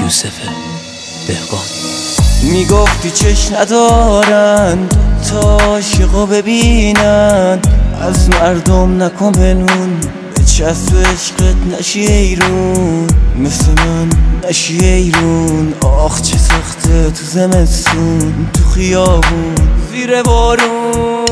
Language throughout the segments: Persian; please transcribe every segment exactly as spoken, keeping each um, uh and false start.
یوسف دهقان. میگفتی چشم ندارن تا عاشقو ببینن، از مردم نکن پنهون، به چسب عشقت نشی ایرون، مثل من نشی ایرون. آخ چه سخته تو زمستون، تو خیابون زیر بارون.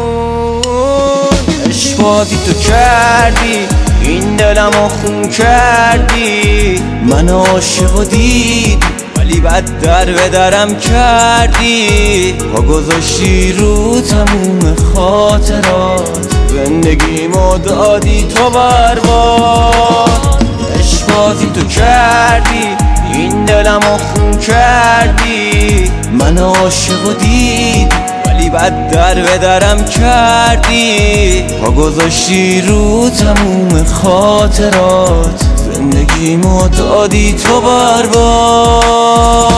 عشقاتی تو کردی این دلمو خون کردی، من عاشقو دیدی ولی بد در به درم کردی. پا گذاشتی رو تموم خاطرات، زندگیمو دادی تو برباد. عشقاتی تو کردی این دلمو خون کردی، من عاشقو دیدی ولی بد در به درم کردی. پا گذاشتی رو تموم خاطرات، زندگیمو دادی تو برباد.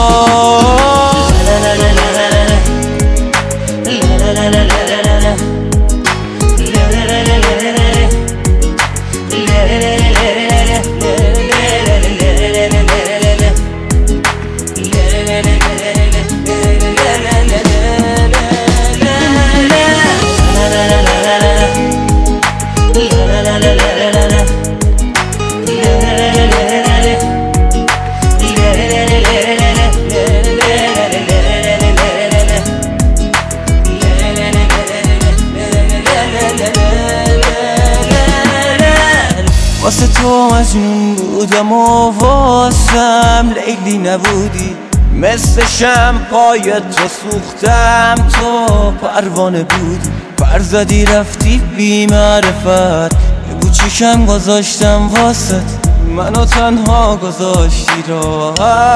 واسه تو مجنون بودم و واسم لیلی نبودی، مثل شم پای تو سوختم تو پروانه بودی. پر زدی رفتی بی معرفت، یه بوچیکم گذاشتم واسط، منو تنها گذاشتی راحت.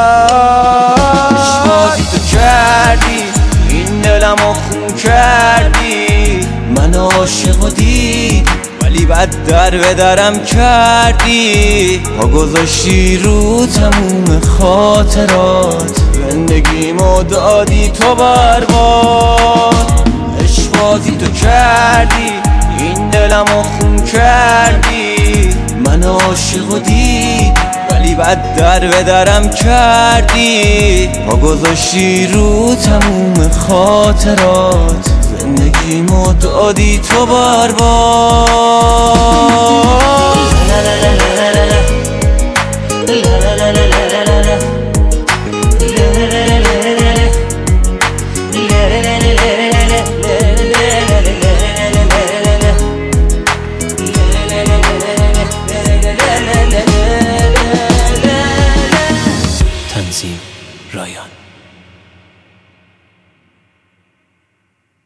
عشقاتی تو کردی این دلمو خون کردی، من عاشقو دیدی ولی بد در به درم کردی. پا گذاشتی رو تموم خاطرات، زندگیمو دادی تو برباد. عشقاتی تو کردی این دلمو خون کردی، من عاشقو دیدی ولی بد در به درم کردی. پا گذاشتی رو تموم خاطرات، زندگیمو دادی تو برباد.